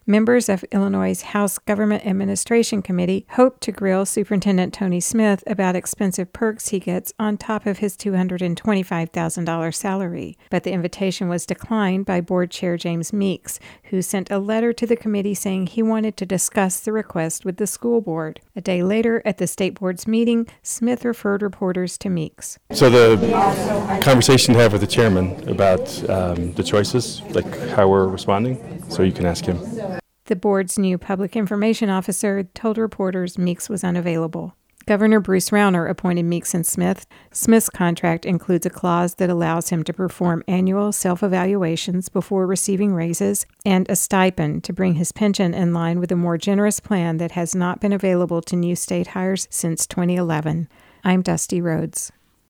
Members of Illinois' House Government Administration Committee hope to grill Superintendent Tony Smith about expensive perks he gets on top of his $225,000 salary. But the invitation was declined by Board Chair James Meeks, who sent a letter to the committee saying he wanted to discuss the request with the school board. A day later, at the state board's meeting, Smith referred reporters to Meeks. So the conversation to have with the chairman about the choices, like how we're responding, so you can ask him. The board's new public information officer told reporters Meeks was unavailable. Governor Bruce Rauner appointed Meeks and Smith. Smith's contract includes a clause that allows him to perform annual self-evaluations before receiving raises and a stipend to bring his pension in line with a more generous plan that has not been available to new state hires since 2011. I'm Dusty Rhodes.